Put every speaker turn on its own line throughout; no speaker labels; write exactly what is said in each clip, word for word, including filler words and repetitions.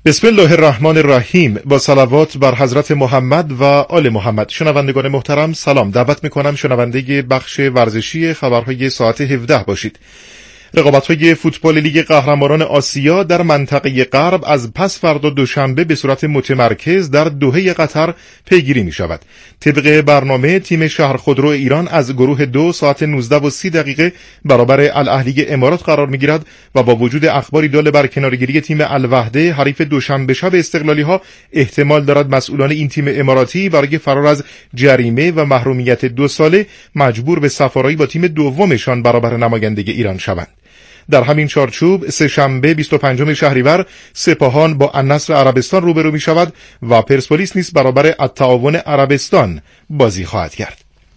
بسم الله الرحمن الرحیم. با صلوات بر حضرت محمد و آل محمد. شنوندگان محترم سلام، دعوت میکنم شنونده بخش ورزشی خبرهای ساعت هفده باشید. رقابت‌های فوتبال لیگ قهرمانان آسیا در منطقه غرب از پس فردا دوشنبه به صورت متمرکز در دوحه قطر پیگیری می‌شود. طبق برنامه تیم شهر خودرو ایران از گروه دو ساعت نوزده و سی دقیقه برابر الاهلی امارات قرار می‌گیرد و با وجود اخباری دال بر کنارگیری تیم الوحده حریف دوشنبه شب استقلالی‌ها، احتمال دارد مسئولان این تیم اماراتی برای فرار از جریمه و محرومیت دو ساله مجبور به سفارایی با تیم دومشان برابر نماینده ایران شوند. در همین چارچوب سه شنبه بیست و پنجم شهریور سپاهان با النصر عربستان روبرو می شود و پرسپولیس نیز برابر التعاون عربستان بازی خواهد کرد.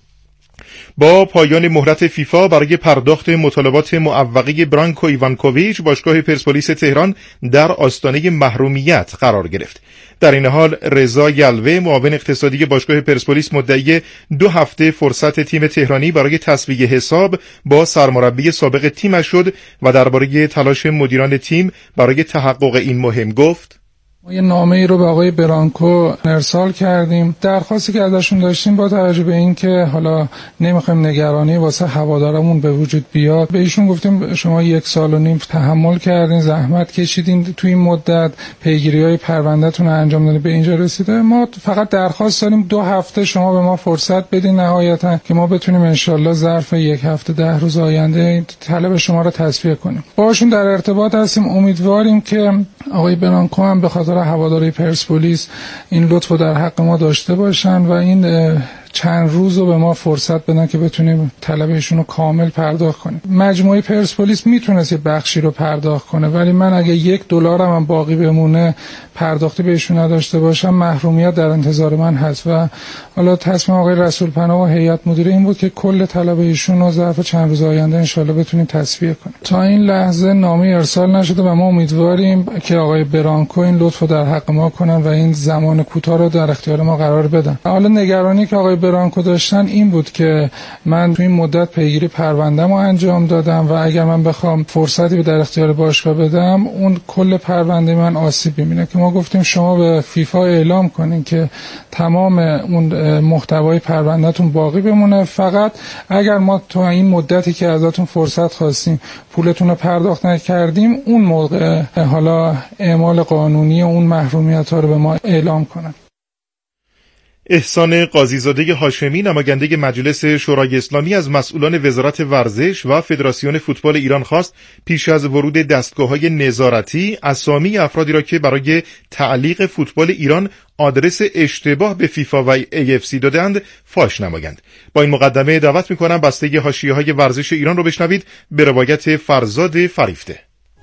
با پایان مهلت فیفا برای پرداخت مطالبات معوقه برانکو ایوانکوویچ، باشگاه پرسپولیس تهران در آستانه محرومیت قرار گرفت. در این حال رضا یلوه، معاون اقتصادی باشگاه پرسپولیس، مدعی دو هفته فرصت تیم تهرانی برای تسویه حساب با سرمربی سابق تیمش شد و درباره تلاش مدیران تیم برای تحقق این مهم گفت:
ما یه نامه ای رو به آقای برانکو ارسال کردیم. درخواستی که ازشون داشتیم با توجه به این که حالا نمیخوایم نگرانی واسه هوادارمون به وجود بیاد، به ایشون گفتیم شما یک سال و نیم تحمل کردین، زحمت کشیدین، توی این مدت پیگیری‌های پروندهتون رو انجام دادین، به اینجا رسیده. ما فقط درخواست داریم دو هفته شما به ما فرصت بدین نهایتا که ما بتونیم انشالله ظرف یک هفته ده روز آینده طلب شما رو تسویه کنیم. باشون در ارتباط هستیم. امیدواریم که آقای برانکو هم به خاطر هواداری پرسپولیس این لطفو در حق ما داشته باشن و این چند روز رو به ما فرصت بدن که بتونیم طلب ایشون رو کامل پرداخت کنیم. مجموعه پرسپولیس میتونست یه بخشی رو پرداخت کنه، ولی من اگه یک دلار هم باقی بمونه پرداختی بهشون نداشته باشم، محرومیت در انتظار من هست. و حالا تصمیم آقای رسول پناه و هیئت مدیره این بود که کل طلب ایشون رو ظرف چند روز آینده انشالله بتونیم تسویه کنیم. تا این لحظه نامه ارسال نشده و ما امیدواریم که آقای برانکو این لطفو در حق ما کنن و این زمان کوتاه رو در اختیار ما قرار بدن. حالا نگرانی که آقای برانکو داشتن این بود که من تو این مدت پیگیری پرونده‌مو انجام دادم و اگر من بخوام فرصتی به در اختیار باشگاه بدم اون کل پرونده من آسیب می‌بینه، که ما گفتیم شما به فیفا اعلام کنین که تمام اون محتوای پروندهتون باقی بمونه، فقط اگر ما تو این مدتی که ازتون فرصت خواستیم پولتون رو پرداخت نکردیم اون موقع حالا اعمال قانونی اون محرومیت‌ها رو به ما اعلام کنن.
احسان قاضیزاده هاشمی، نماینده مجلس شورای اسلامی، از مسئولان وزارت ورزش و فدراسیون فوتبال ایران خواست پیش از ورود دستگاه‌های نظارتی اسامی افرادی را که برای تعلیق فوتبال ایران آدرس اشتباه به فیفا و ای اف سی دادند فاش نمایند. با این مقدمه دعوت می‌کنم بستگی حاشیه‌های ورزش ایران رو بشنوید به روایت فرزاد فریفته.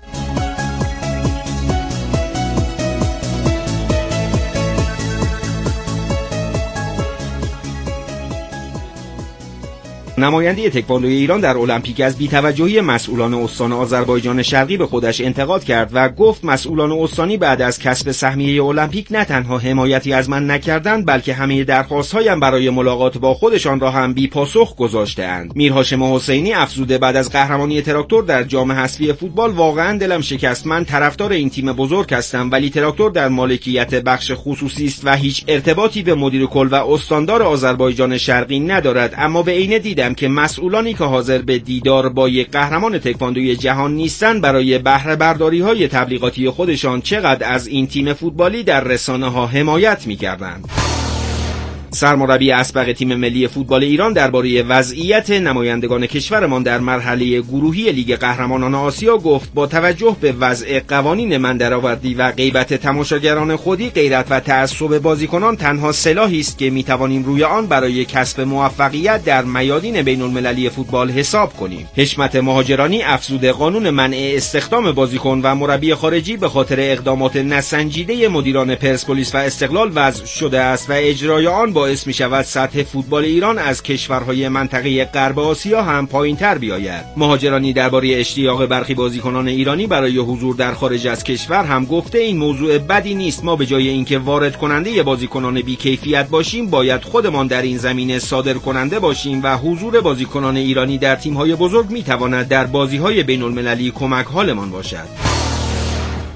نماینده تکواندوی ایران در المپیک از بی‌توجهی مسئولان استان آذربایجان شرقی به خودش انتقاد کرد و گفت مسئولان استانی بعد از کسب سهمیه المپیک نه تنها حمایتی از من نکردند بلکه همه درخواست‌هایم برای ملاقات با خودشان را هم بی‌پاسخ گذاشته‌اند. میرهاشم حسینی افزوده بعد از قهرمانی تراکتور در جام حذفی فوتبال واقعا دلم شکست. من طرفدار این تیم بزرگ هستم ولی تراکتور در مالکیت بخش خصوصی است و هیچ ارتباطی به مدیر کل و استاندار آذربایجان شرقی ندارد، اما به عینه دیدم که مسئولانی که حاضر به دیدار با یک قهرمان تکواندوی جهان نیستن برای بهره برداری های تبلیغاتی خودشان چقدر از این تیم فوتبالی در رسانه ها حمایت می‌کردند. سرمربی اسبق تیم ملی فوتبال ایران درباره وضعیت نمایندگان کشورمان در مرحله گروهی لیگ قهرمانان آسیا گفت با توجه به وضع قوانین من درآوردی و غیبت تماشاگران خودی، غیرت و تعصب بازیکنان تنها سلاحی است که میتوانیم روی آن برای کسب موفقیت در میادین بین المللی فوتبال حساب کنیم. حشمت مهاجرانی افزوده قانون منع استخدام بازیکن و مربی خارجی به خاطر اقدامات نسنجیده مدیران پرسپولیس و استقلال وضع شده است و اجرای آن باعث می شود سطح فوتبال ایران از کشورهای منطقه غرب آسیا هم پایین‌تر بیاید. مهاجرانی درباره اشتیاق برخی بازیکنان ایرانی برای حضور در خارج از کشور هم گفته این موضوع بدی نیست. ما به جای اینکه وارد کننده بازیکنان بی‌کیفیت باشیم باید خودمان در این زمینه صادر کننده باشیم و حضور بازیکنان ایرانی در تیم‌های بزرگ می‌تواند در بازی‌های بین‌المللی کمک حالمان باشد.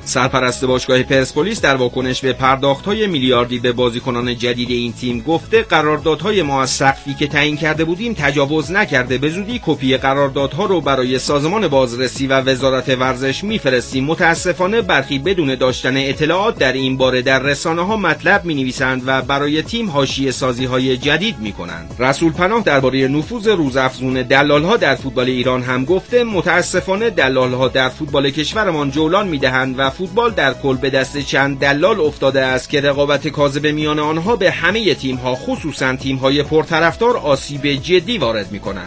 سرپرست باشگاه پرسپولیس در واکنش به پرداخت‌های میلیاردی به بازیکنان جدید این تیم گفته قراردادهای ما از سقفی که تعیین کرده بودیم تجاوز نکرده، به زودی کپی قراردادها رو برای سازمان بازرسی و وزارت ورزش میفرستیم. متاسفانه برخی بدون داشتن اطلاعات در این باره در رسانه‌ها مطلب می‌نویسند و برای تیم حاشیه سازی‌های جدید می‌کنند. رسول پناه درباره نفوذ روزافزون دلال‌ها در فوتبال ایران هم گفته متاسفانه دلال‌ها در فوتبال کشورمان جولان می‌دهند و فوتبال در کل به دست چند دلال افتاده است که رقابت کاذب میان آنها به همه تیم‌ها خصوصاً تیم‌های پرطرفدار آسیب جدی وارد می‌کنند.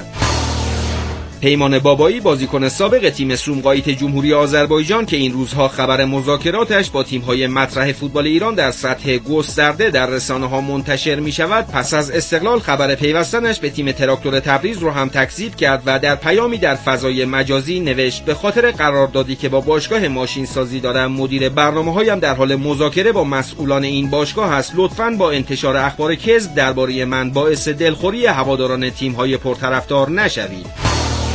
پیمان بابایی بازیکن سابق تیم سومقایت جمهوری آذربایجان که این روزها خبر مذاکراتش با تیم‌های مطرح فوتبال ایران در سطح گسترده در رسانه‌ها منتشر می‌شود، پس از استقلال خبر پیوستنش به تیم تراکتور تبریز رو هم تکذیب کرد و در پیامی در فضای مجازی نوشت به خاطر قراردادی که با باشگاه ماشین سازی دارم مدیر برنامه‌هایم در حال مذاکره با مسئولان این باشگاه است، لطفاً با انتشار اخبار کذب درباره من باعث دلخوری هواداران تیم‌های پرطرفدار نشوید.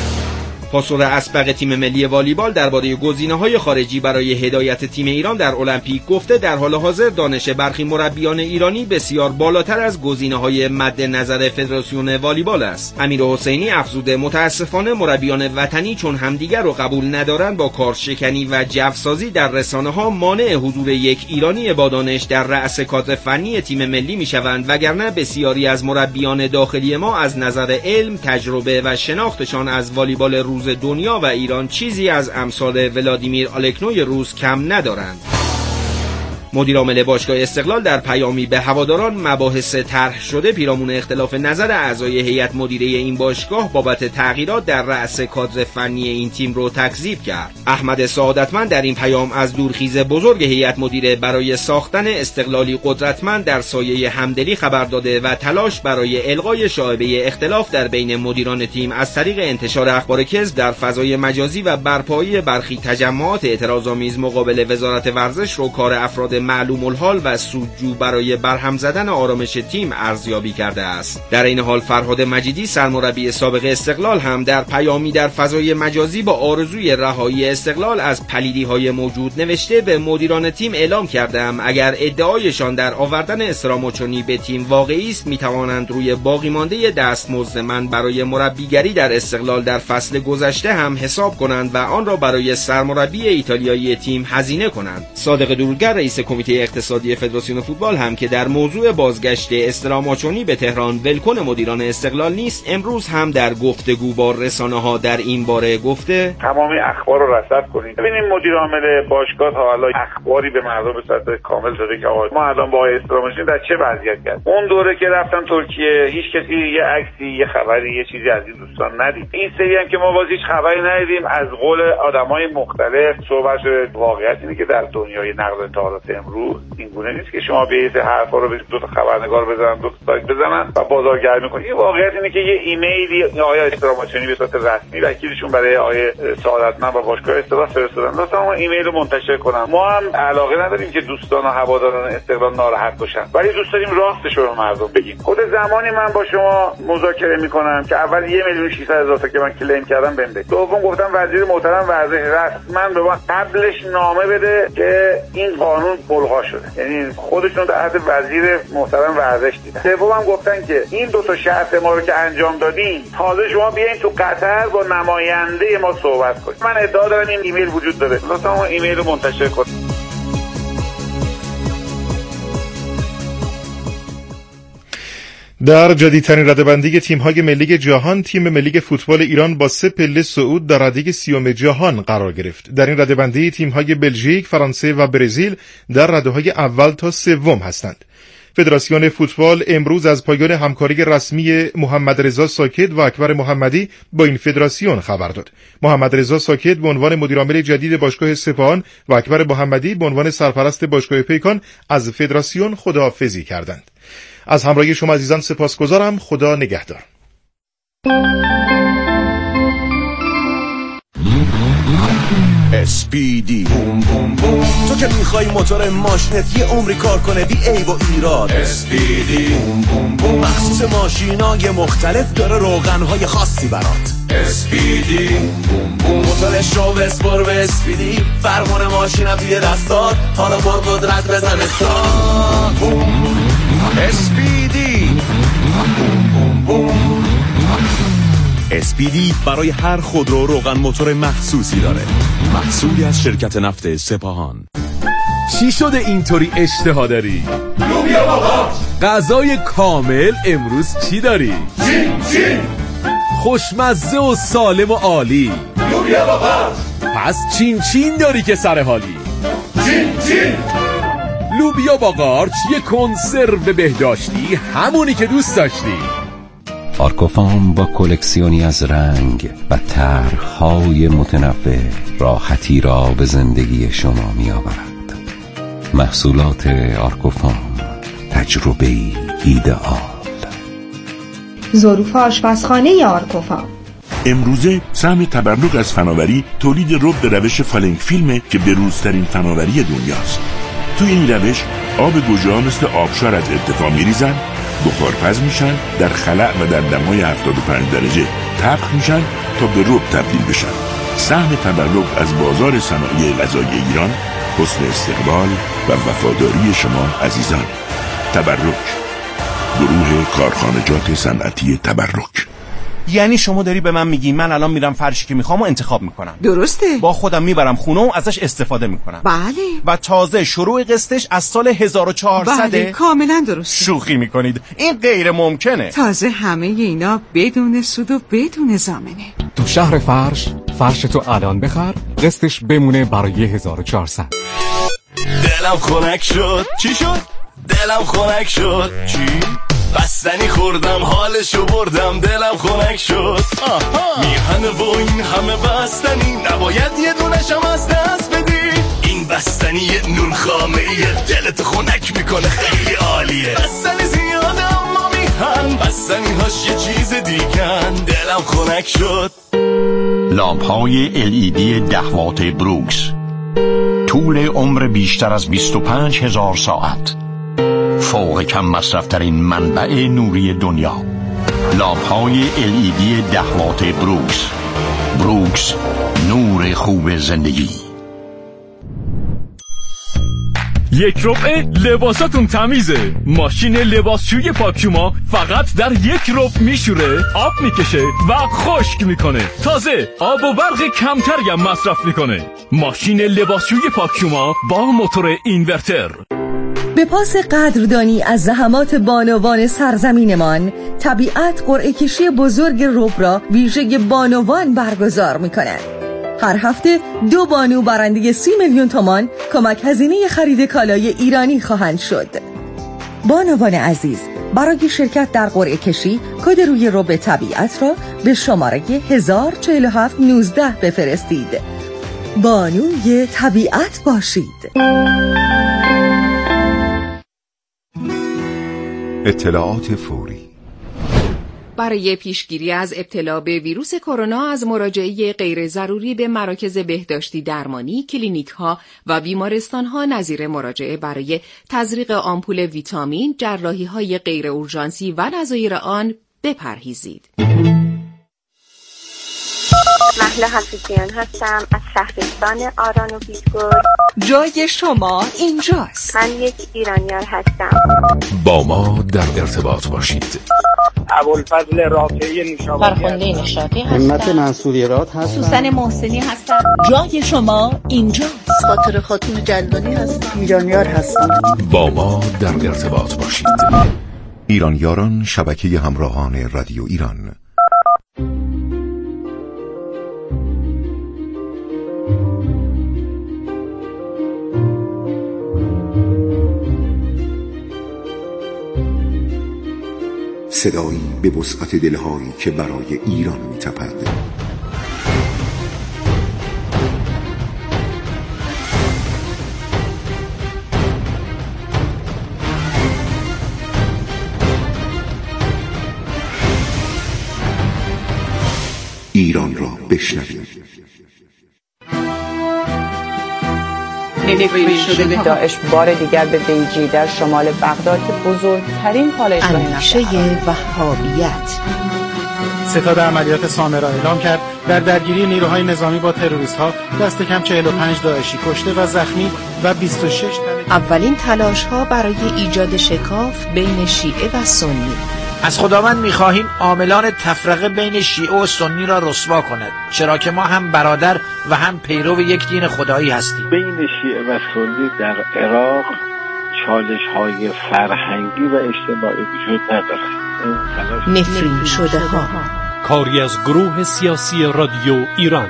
پاسور اسبق تیم ملی والیبال درباره گزینه‌های خارجی برای هدایت تیم ایران در المپیک گفته در حال حاضر دانش برخی مربیان ایرانی بسیار بالاتر از گزینه‌های مد نظر فدراسیون والیبال است. امیر حسینی افزوده متاسفانه مربیان وطنی چون همدیگر رو قبول ندارند با کارشکنی و جوسازی در رسانه‌ها مانع حضور یک ایرانی با دانش در رأس کادر فنی تیم ملی می‌شوند، وگرنه بسیاری از مربیان داخلی ما از نظر علم، تجربه و شناختشان از والیبال روز دنیا و ایران چیزی از امثال ولادیمیر آلکنوی روس کم ندارند. مدیر عامل باشگاه استقلال در پیامی به هواداران مباحث طرح شده پیرامون اختلاف نظر اعضای هیئت مدیره این باشگاه بابت تغییرات در رأس کادر فنی این تیم رو تکذیب کرد. احمد سعادتمند در این پیام از دورخیز بزرگ هیئت مدیره برای ساختن استقلالی قدرتمند در سایه همدلی خبر داده و تلاش برای الغای شایبه اختلاف در بین مدیران تیم از طریق انتشار اخبار کذب در فضای مجازی و برپایی برخی تجمعات اعتراض‌آمیز مقابل وزارت ورزش رو کار افراد معلوم الحال و سودجو برای برهم زدن آرامش تیم ارزیابی کرده است. در این حال فرهاد مجیدی سرمربی سابق استقلال هم در پیامی در فضای مجازی با آرزوی رهایی استقلال از پلیدی‌های موجود نوشته به مدیران تیم اعلام کردم اگر ادعایشان در آوردن اسراموچونی به تیم واقعی است میتوانند روی باقی مانده دستمزد من برای مربیگری در استقلال در فصل گذشته هم حساب کنند و آن را برای سرمربی ایتالیایی تیم هزینه کنند. صادق دورگر رئیس کمیته اقتصادی فدراسیون فوتبال هم که در موضوع بازگشت استراماچونی به تهران ولکن مدیران استقلال نیست، امروز هم در گفتگو با رسانه‌ها در این باره گفته
تمام اخبار رو رصد کنید. ببینید مدیر عامل باشگاه تا حالا اخباری به مردم به صورت کامل داده که آقا ما الان با استراماچونی در چه وضعیتی هستیم. اون دوره که رفتم ترکیه هیچ کسی یه عکسی، یه خبری، یه چیزی از این دوستان ندید. این سری هم که ما باز هیچ خبری ندیدیم. از قول آدمای مختلف صحبت شده. واقعیت اینه که در دنیای نقل و انتقالات امروز این گونه نیست که شما بیاید حرفا رو به دو تا خبرنگار بزنن، دو تا سایت بزنن و بازارگرمی کنید. این واقعیت اینه که یه ایمیلی آقای استراماچونی به صورت رسمی وکیلشون برای آقای سعادتمند و باشگاه استقلال فرستادن. لطفا اون ایمیل رو منتشر کنن. ما هم علاقه نداریم که دوستان و هواداران استقلال ناراحت باشن، ولی دوست داریم راستش رو به مردم بگیم. خود زمانی من با شما مذاکره میکنم که اول یک میلیون و ششصد هزار تا که من کلیم کردم بنده. دوم گفتم وزیر محترم ورزش رسما به من قبلش نامه بده که این قانون ملغا شده، یعنی خودشون در عهد وزیر محترم ورزش دیدن. سومم گفتن که این دو تا شرط ما رو که انجام دادین تازه شما بیاین تو قطر با نماینده ما صحبت کنید. من ادعا دارم این ایمیل وجود داره، لطفا اون ایمیل رو منتشر کنید.
در جدیدترین رده‌بندی تیم‌های ملی جهان، تیم ملی فوتبال ایران با سه پله صعود در رده سیوم جهان قرار گرفت. در این رده‌بندی تیم‌های بلژیک، فرانسه و برزیل در رده‌های اول تا سوم هستند. فدراسیون فوتبال امروز از پایان همکاری رسمی محمد رضا ساکت و اکبر محمدی با این فدراسیون خبر داد. محمد رضا ساکت به عنوان مدیرعامل جدید باشگاه سپاهان و اکبر محمدی به عنوان سرپرست باشگاه پیکان از فدراسیون خداحافظی کردند. از همراهی شما عزیزان سپاسگزارم. خدا نگهدار.
اسپیدی بوم بوم بوم. تو که میخوای موتور ماشینت یه عمری کار کنه بی عیب و ایراد، اسپیدی بوم بوم بوم. مخصوص ماشینای مختلف داره روغنهای خاصی برات، اسپیدی بوم بوم بوم. موتورش رو بسپر به اسپیدی، فرمون ماشینم توی دستات، حالا با قدرت بزن استارت. بوم اسپیدی بوم بوم بوم. اسپیدی برای هر خودرو روغن موتور مخصوصی داره، محصولی از شرکت نفت سپاهان.
چی شده اینطوری اشتها داری؟
لوبیا بابا.
غذای کامل امروز چی داری؟
چین چین.
خوشمزه و سالم و عالی.
لوبیا بابا.
پس چین چین داری که سر حالی.
چین چین.
لوبیا با قارچ، یه کنسرو بهداشتی، همونی که دوست داشتی.
آرکوفام با کلکسیونی از رنگ و طرح‌های متنوع راحتی را به زندگی شما می آورد. محصولات آرکوفام، تجربه‌ای ایدئال.
ظروف آشپزخانه آرکوفام.
امروزه سهم تبرک از فناوری تولید رب به روش فالنگ فیلمه که بروزترین فناوری دنیاست. تو این روش آب گوجه‌ها مثل آبشار از ارتفاع میریزن، بخارپز میشن، در خلأ و در دمای هفتاد و پنج درجه طبخ میشن تا به رب تبدیل بشن. سهم تبرک از بازار صنایع غذایی ایران، حسن استقبال و وفاداری شما عزیزان. تبرک، گروه کارخانجات صنعتی تبرک.
یعنی شما داری به من میگی من الان میرم فرشی که میخوام و انتخاب میکنم؟
درسته.
با خودم میبرم خونه و ازش استفاده میکنم.
بله.
و تازه شروع قسطش از سال هزار و چهارصد.
بله کاملا درسته.
شوخی میکنید؟ این غیر ممکنه.
تازه همه اینا بدون سود و بدون ضامنه.
تو شهر فرش، فرش تو الان بخر، قسطش بمونه برای هزار و چهارصد.
دلم خنک شد. چی شد؟ دلم خنک شد. چی؟ بستنی خوردم حالشو بردم، دلم خنک شد. میهنه و این همه بستنی، نباید یه دونشم از دست بدی. این بستنی نون خامه ایه، دلت خنک میکنه، خیلی عالیه. بستنی زیاده اما میهن، بستنی هاش یه چیز دیگن، دلم خنک شد.
لامپ های ال ای دی ده وات بروکس، طول عمر بیشتر از بیست و پنج هزار ساعت، فوق کم مصرف ترین منبع نوری دنیا. لامپ های ال ای دی ده وات بروکس. بروکس، نور خوب زندگی.
یک ربع لباساتون تمیزه. ماشین لباسشوی پاکیوما فقط در یک ربع میشوره، آب میکشه و خشک میکنه. تازه آب و برق کمتری هم مصرف میکنه. ماشین لباسشوی پاکیوما با موتور اینورتر.
به پاس قدردانی از زحمات بانوان سرزمینمان، طبیعت قرعه کشی بزرگ رب را ویژه بانوان برگزار می‌کند. هر هفته دو بانو برنده سی میلیون تومان کمک هزینه خرید کالای ایرانی خواهند شد. بانوان عزیز، برای شرکت در قرعه کشی کد روی رب طبیعت را به شماره هزار و چهل و هفت نوزده بفرستید. بانوی طبیعت باشید.
اطلاعات فوری
برای پیشگیری از ابتلا به ویروس کرونا از مراجعه غیر ضروری به مراکز بهداشتی درمانی، کلینیک‌ها و بیمارستان‌ها نظیر مراجعه برای تزریق آمپول ویتامین، جراحی‌های غیر اورژانسی و نظایر آن بپرهیزید.
مهلا حفیظیان هستم از شهرستان آران و بیدگل.
جای شما اینجاست.
من یک ایرانیار هستم.
با ما در ارتباط باشید.
ابوالفضل رافعی نشابوری،
فرخنده نشاطی هستم.
همت منصوریرات هستم.
سوسن محسنی هستم.
جای شما اینجاست.
خاطر خاتون جلدانی هستم.
ایرانیار هستم.
با ما در ارتباط باشید. ایرانیاران، شبکه همراهان رادیو ایران. صدایی به وسعت دلهایی که برای ایران می‌تپد. ایران را بشنوید.
نفرین شده ها.
داعش بار دیگر به بیجی در شمال بغداد که بزرگترین پالایشگاه
اندیشه وهابیت.
ستاد عملیات سامرا اعلام کرد در درگیری نیروهای نظامی با تروریست‌ها دست کم چهل و پنج داعشی کشته و زخمی و بیست و شش تن.
اولین تلاش‌ها برای ایجاد شکاف بین شیعه و سنی.
از خداوند می‌خواهیم عاملان تفرقه بین شیعه و سنی را رسوا کند، چرا که ما هم برادر و هم پیرو یک دین خدایی هستیم.
بین شیعه و سنی در عراق چالش‌های فرهنگی و اجتماعی وجود ندارد.
نفرین شده ها.
کاری از گروه سیاسی رادیو ایران.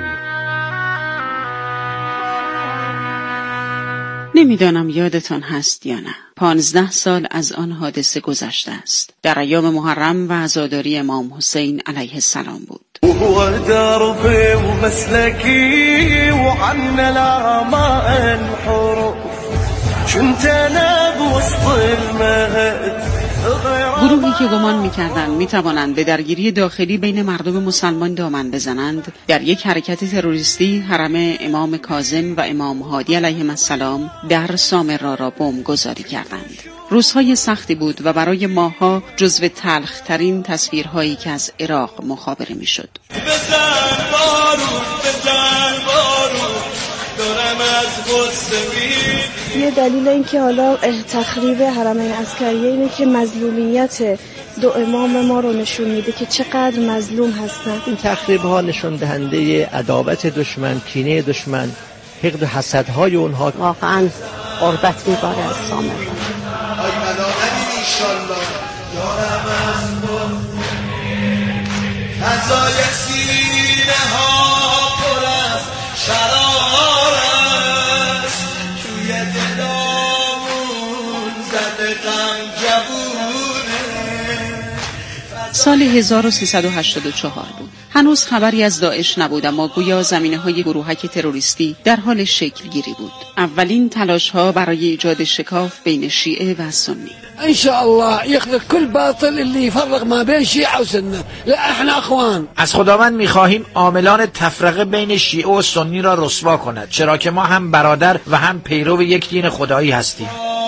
نمیدانم یادتان هست یا نه، پانزده سال از آن حادثه گذشته است. در ایام محرم و عزاداری امام حسین علیه السلام بود.
هو دربي ومسلكي وعنا لا ما انحرف كنت انا بوسط المهد.
گروهی که گمان می‌کردند می‌توانند به درگیری داخلی بین مردم مسلمان دامن بزنند، در یک حرکت تروریستی حرم امام کاظم و امام هادی علیهم السلام در سامرا را بمب‌گذاری کردند. روزهای سختی بود و برای ماها جزو تلخ‌ترین تصویرهایی که از عراق مخابره می‌شد.
یه دلیل این که حالا تخریب حرمین عسکریه اینه که مظلومیت دو امام ما رو نشون میده که چقدر مظلوم هستن.
این تخریب ها نشون دهنده عداوت دشمن، کینه دشمن، حقد و حسدهای اونها.
واقعا قربت میباره از سامرا.
آی ملائمی انشالله یارم از بود فضای سینه ها پر از شرار است توی دلامون زده غم جبونه.
سال هزار و سیصد و هشتاد و چهار بود. هنوز خبری از داعش نبود، اما گویا زمینه‌های گروهک تروریستی در حال شکل گیری بود. اولین تلاش‌ها برای ایجاد شکاف بین شیعه و سنی.
ان شاء الله يخلق كل باطل اللي يفرق ما بين شيعة وسنة. لا احنا اخوان.
از خداوند می‌خواهیم عاملان تفرقه بین شیعه و سنی را رسوا کند، چرا که ما هم برادر و هم پیرو یک دین خدایی هستیم.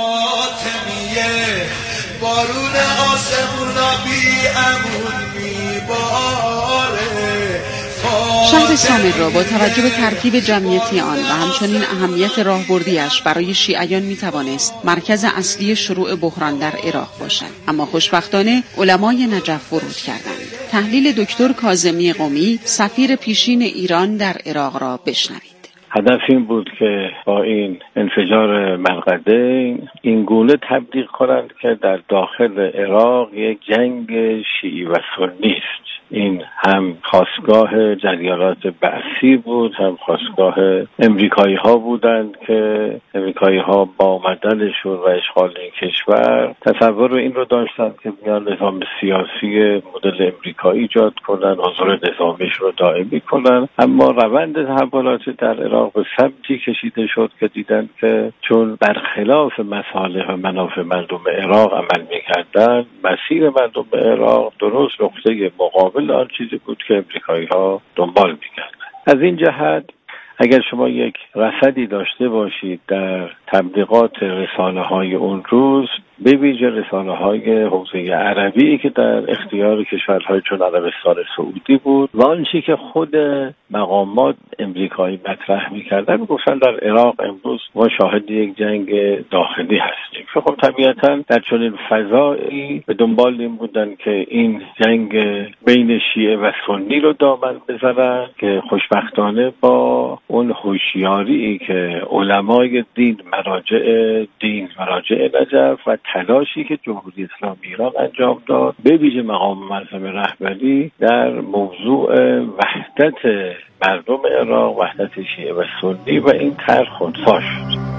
بارون آسمونا بی امون میباره.
شهر سامرا با توجه به ترکیب جمعیتی آن و همچنین اهمیت راهبردیش برای شیعیان میتوانست مرکز اصلی شروع بحران در عراق باشد، اما خوشبختانه علمای نجف ورود کردند. تحلیل دکتر کاظمی قمی، سفیر پیشین ایران در عراق را بشنوید.
هدف این بود که با این انفجار منقده این گونه تبلیغ کنند که در داخل عراق یک جنگ شیعی و سنی است. این هم خاستگاه جریانات بعثی بود، هم خاستگاه امریکایی ها بودند که امریکایی ها با آمدنشون و اشغال این کشور تصور این رو داشتند که بیان نظام سیاسی مدل امریکایی ایجاد کنن، حضور نظامیش رو دائمی کنن. اما روند تحولات در عراق به سمتی کشیده شد که دیدن که چون برخلاف مصالح و منافع مردم عراق عمل میکردن، مسیر مردم عراق درست نقطه مقابل آن چیزی بود که امریکایی ها دنبال میکردن. از این جهت اگر شما یک رصدی داشته باشید در تبلیغات رسانه های اون روز، به ویژه رسانه های حوزه عربی که در اختیار کشورهای چون عربستان سعودی بود و آنچه که خود مقامات امریکایی مطرح می‌کردن، گفتن در عراق امروز ما شاهد یک جنگ داخلی هستیم. خب طبیعتاً در چنین فضایی به دنبال این بودن که این جنگ بین شیعه و سنی رو دامن بزنن که خوشبختانه با اون هوشیاری که علمای دین، مراجع دین، مراجع نجف و تلاشی که جمهوری اسلامی ایران انجام داد، به ویژه مقام معظم رهبری در موضوع وحدت مردم عراق، وحدت شیعه و سنی و این طرح خنثی شد.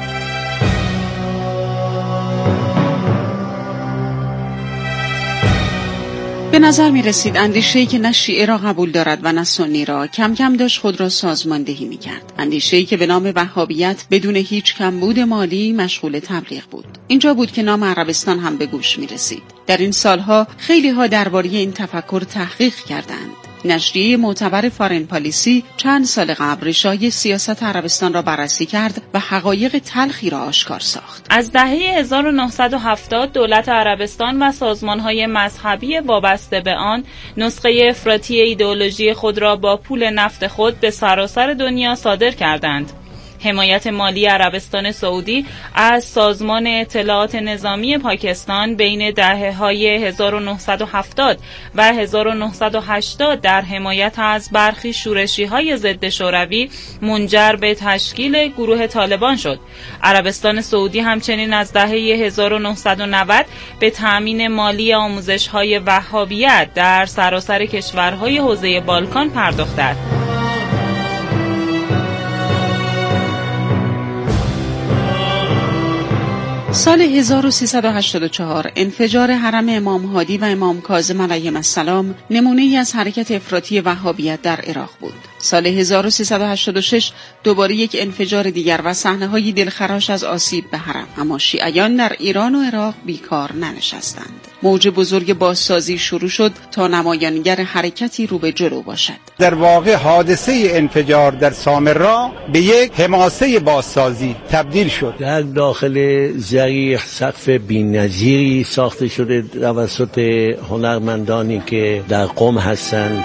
به نظر می رسید اندیشه‌ای که نه شیعه را قبول دارد و نه سنی را کم کم داشت خود را سازماندهی می کرد. اندیشه‌ای که به نام وهابیت بدون هیچ کمبود مالی مشغول تبلیغ بود. اینجا بود که نام عربستان هم به گوش می رسید. در این سالها خیلی ها درباره این تفکر تحقیق کردند. نشریه معتبر فارن پالیسی چند سال قبل ریشه‌های سیاست عربستان را بررسی کرد و حقایق تلخی را آشکار ساخت.
از دهه هزار و نهصد و هفتاد دولت عربستان و سازمان‌های مذهبی وابسته به آن نسخه افراطی ایدئولوژی خود را با پول نفت خود به سراسر دنیا صادر کردند. حمایت مالی عربستان سعودی از سازمان اطلاعات نظامی پاکستان بین دهه‌های هزار و نهصد و هفتاد و هزار و نهصد و هشتاد در حمایت از برخی شورشی‌های ضد شوروی منجر به تشکیل گروه طالبان شد. عربستان سعودی همچنین از دهه هزار و نهصد و نود به تأمین مالی آموزش‌های وهابیت در سراسر کشورهای حوزه بالکان پرداخته است.
سال هزار و سیصد و هشتاد و چهار انفجار حرم امام هادی و امام کاظم علیهم السلام نمونه‌ای از حرکت افراطی وهابیت در عراق بود. سال هزار و سیصد و هشتاد و شش دوباره یک انفجار دیگر و صحنه‌های دلخراش از آسیب به حرم. اما شیعیان در ایران و عراق بیکار ننشستند. موج بزرگ بازسازی شروع شد تا نمایانگر حرکتی رو به جلو باشد.
در واقع حادثه انفجار در سامرا به یک حماسه بازسازی تبدیل شد.
در داخل زریح سقف بی‌نظیری ساخته شده توسط هنرمندانی که در قم هستند.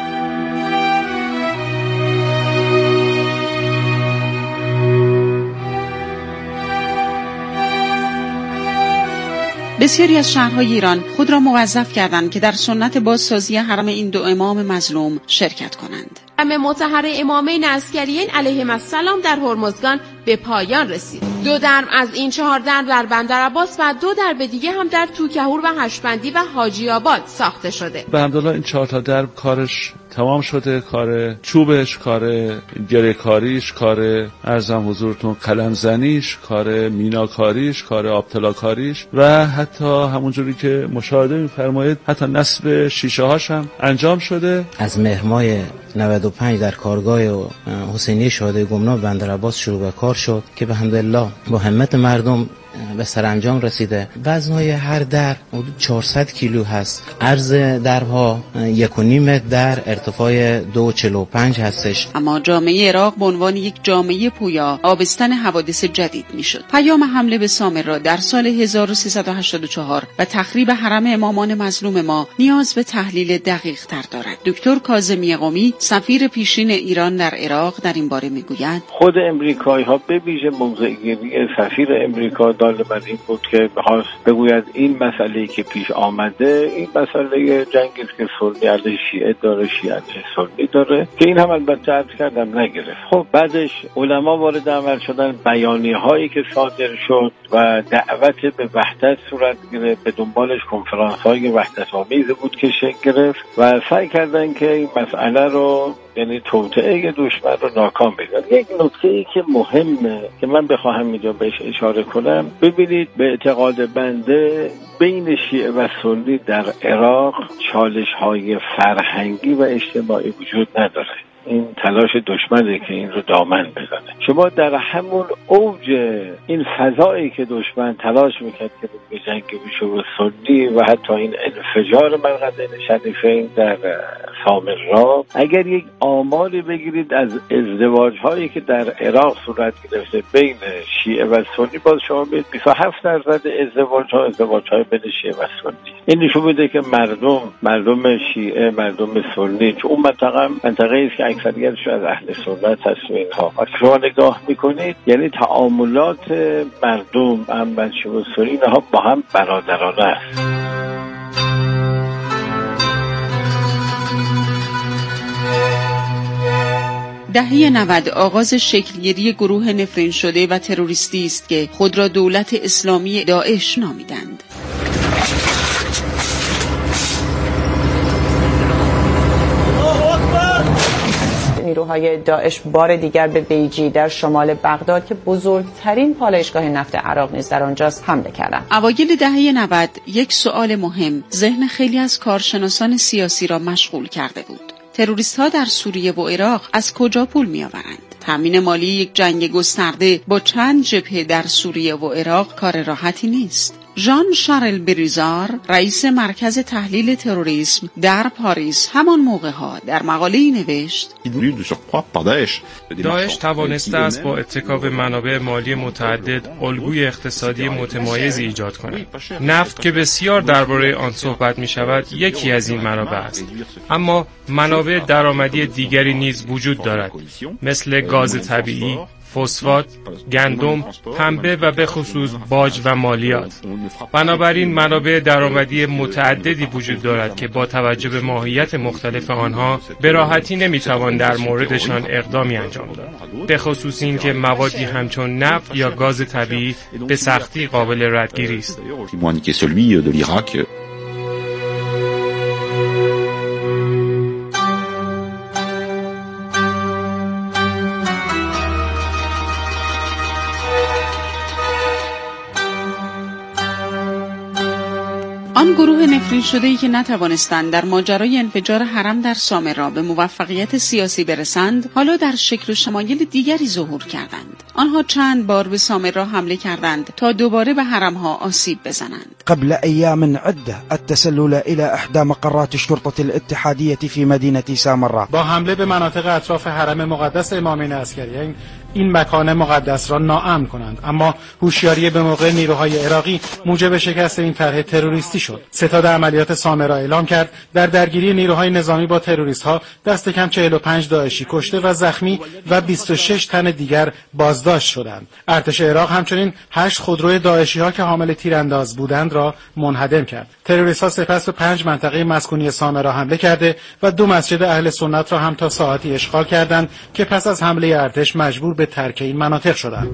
بسیاری از شهرهای ایران خود را موظف کردند که در سنت بازسازی حرم این دو امام مظلوم شرکت کنند.
حرم مطهر امامین عسکریین علیهم السلام در هرمزگان به پایان رسید. دو درب از این چهار درب در بندرعباس و دو درب دیگه هم در توکهور و هشت‌بندی و حاجی آباد ساخته شده.
به الحمدلله این چهار تا درب کارش تمام شده، کار چوبش، کار گره کاریش، کار ارزم حضورتون قلم زنیش، کار میناکاریش، کار آبطلا کاریش و حتی همونجوری که مشاهده می‌فرمایید حتی نصب شیشه هاش هم انجام شده.
از مهر ماه نود و پنج در کارگاه حسینی شهدای گمنام بندرعباس شروع به کار شد که به الحمدلله با همت مردم به سرانجام رسیده. وزن‌های هر در حدود چهارصد کیلو هست. عرض درها یک و نیم متر در، ارتفاع دو و چهل و پنج هستش.
اما جامعه عراق به عنوان یک جامعه پویا آبستن حوادث جدید میشد. پیام حمله به سامرا در سال هزار و سیصد و هشتاد و چهار و تخریب حرم امامان مظلوم ما نیاز به تحلیل دقیق تر دارد. دکتر کاظمی قمی سفیر پیشین ایران در عراق در این باره میگوید
خود امریکایی‌ها به ویژه موضع‌گیری سفیر امریکا من این بود که بخواست بگوید این مسئله که پیش آمده این مسئله جنگی است که سنی علیه شیعه داره، شیعه علیه سنی داره که این هم البته عرض کردم نگرفت. خب بعدش علما وارد عمل شدن، بیانیه هایی که صادر شد و دعوت به وحدت صورت گرفت، به دنبالش کنفرانس های وحدت آمیز بود که شکل گرفت و سعی کردن که این مسئله رو یعنی توطئه دشمن رو ناکام بدن. یک نکته‌ای که مهمه که من بخواهم اینجا بهش اشاره کنم، ببینید به اعتقاد بنده بین شیعه و سنی در عراق چالش‌های فرهنگی و اجتماعی وجود نداره. این تلاش دشمنه که این رو دامن بزنه. شما در همون اوج این فضایی که دشمن تلاش میکرد که به جنگ بشه و سنی و حتی این انفجار منقذین شریفین در سامرا، اگر یک آماری بگیرید از ازدواج هایی که در عراق صورت گرفته بین شیعه و سنی، باز شما بید بیست و هفت درصد ازدواج ها ازدواج های بین شیعه و سنی. این نشون میده که مردم مردم شیعه، مردم سنی، چون اون منطقه منطقه است که اکثریتش از اهل سنت هست و اینها، وقتی شما نگاه میکنید یعنی تعاملات مردم هم شیعه و سنی اینها با هم برادرانه است.
دهه نود آغاز شکلگیری گروه نفرین شده و تروریستی است که خود را دولت اسلامی داعش نامیدند.
نیروهای داعش بار دیگر به بیجی در شمال بغداد که بزرگترین پالایشگاه نفت عراق نیز در آنجاست حمله کردند.
اوایل دهه نود یک سوال مهم ذهن خیلی از کارشناسان سیاسی را مشغول کرده بود. تروریست ها در سوریه و عراق از کجا پول می آورند؟ تامین مالی یک جنگ گسترده با چند جبهه در سوریه و عراق کار راحتی نیست. ژان شارل بریزار، رئیس مرکز تحلیل تروریسم در پاریس، همان موقع ها در مقاله‌ای نوشت:
داعش توانسته است با اتکا به منابع مالی متعدد الگوی اقتصادی متمایزی ایجاد کند. نفت که بسیار درباره آن صحبت می شود یکی از این منابع است، اما منابع درآمدی دیگری نیز وجود دارد، مثل گاز طبیعی، فسفات، گندم، پنبه و به خصوص باج و مالیات. بنابراین منابع درآمدی متعددی وجود دارد که با توجه به ماهیت مختلف آنها به راحتی نمیتوان در موردشان اقدامی انجام داد، به خصوص این که موادی همچون نفت یا گاز طبیعی به سختی قابل ردگیری است.
آن گروه نفرین شده‌ای که نتوانستند در ماجرای انفجار حرم در سامرا به موفقیت سیاسی برسند، حالا در شکل و شمایل دیگری ظهور کردند. آنها چند بار به سامرا حمله کردند تا دوباره به حرمها آسیب بزنند.
قبل أيام عدة التسلل إلى إحدى مقرات الشرطة الاتحادية في مدينة سامراء.
با حمله به مناطق اطراف حرم مقدس امامین عسکریین این مکان مقدس را ناامن کنند، اما هوشیاری به موقع نیروهای عراقی موجب شکست این طرح تروریستی شد. ستاد عملیات سامرا اعلام کرد در درگیری نیروهای نظامی با تروریست‌ها دست کم چهل و پنج داعشی کشته و زخمی و بیست و شش تن دیگر بازداشت شدند. ارتش عراق همچنین هشت خودروی داعشی‌ها که حامل تیرانداز بودند را منهدم کرد. تروریست‌ها سپس به پنج منطقه مسکونی سامرا حمله کرده و دو مسجد اهل سنت را هم تا ساعتی اشغال کردند که پس از حمله ارتش مجبور به ترک این مناطق شدند.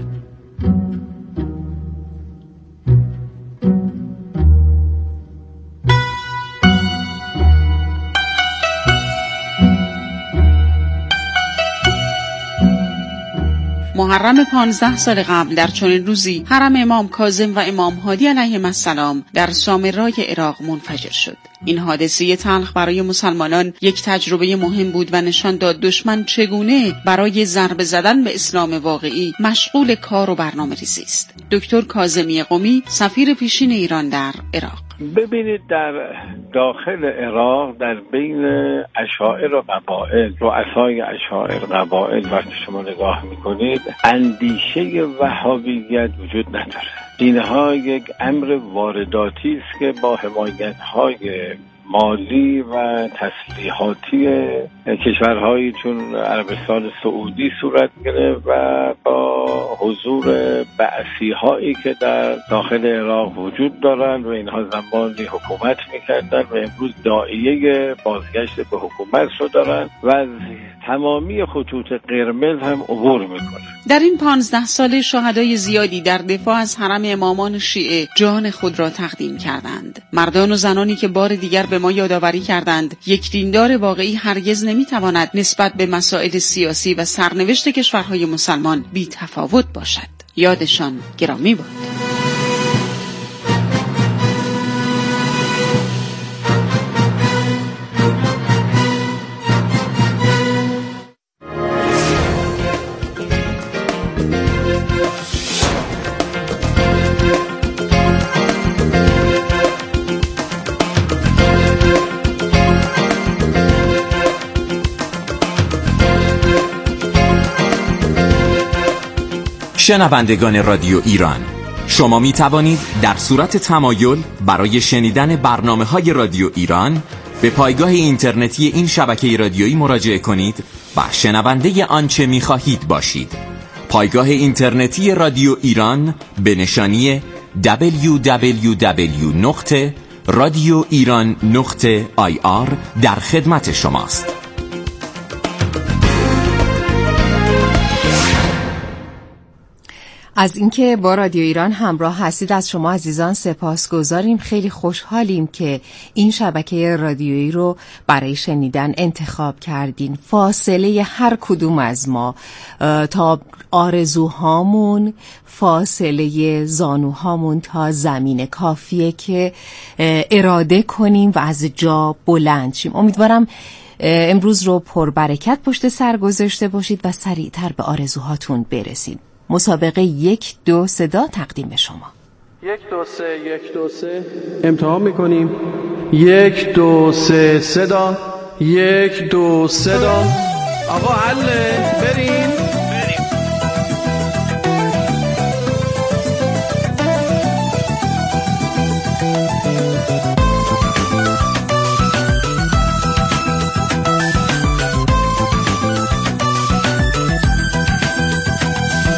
محرم پانزده سال قبل در چنین روزی حرم امام کاظم و امام هادی علیهم السلام در سامرای عراق منفجر شد. این حادثه تلخ برای مسلمانان یک تجربه مهم بود و نشان داد دشمن چگونه برای ضربه زدن به اسلام واقعی مشغول کار و برنامه‌ریزی است. دکتر کاظمی قمی، سفیر پیشین ایران در عراق:
ببینید در داخل عراق در بین اشاعر و قبائل، رؤسای اشاعر قبائل وقتی شما نگاه میکنید اندیشه وهابیت وجود نداره. اینها یک امر وارداتی است که با حمایت‌های مالی و تسلیحاتی کشورهایی چون عربستان سعودی صورت گرفت و با حضور بعثی هایی که در داخل عراق وجود دارند و اینها زمانی حکومت میکردند و امروز داعیه بازگشت به حکومت رو دارند و از تمامی خطوط قرمز هم عبور میکنند.
در این پانزده سال شهدای زیادی در دفاع از حرم امامان شیعه جان خود را تقدیم کردند. مردان و زنانی که بار دیگر به ما یادآوری کردند یک دیندار واقعی هرگز نمیتواند نسبت به مسائل سیاسی و سرنوشت کشورهای مسلمان بی تفاوت باشد. یادشان گرامی باد.
شنوندگان رادیو ایران، شما می توانید در صورت تمایل برای شنیدن برنامه‌های رادیو ایران به پایگاه اینترنتی این شبکه رادیویی مراجعه کنید و شنونده آنچه می خواهید باشید. پایگاه اینترنتی رادیو ایران به نشانی دبلیو دبلیو دبلیو نقطه رادیو ایران نقطه آی آر در خدمت شماست.
از اینکه با رادیو ایران همراه هستید از شما عزیزان سپاسگزاریم. خیلی خوشحالیم که این شبکه رادیویی رو برای شنیدن انتخاب کردین. فاصله هر کدوم از ما تا آرزوهامون، فاصله زانوهامون تا زمین کافیه که اراده کنیم و از جا بلند شیم. امیدوارم امروز رو پربرکت پشت سر گذاشته باشید و سریعتر به آرزوهاتون برسید. مسابقه یک دو صدا تقدیم به شما.
یک دو سه یک دو سه امتحان میکنیم. یک دو سه صدا، یک دو صدا. آقا حله بریم.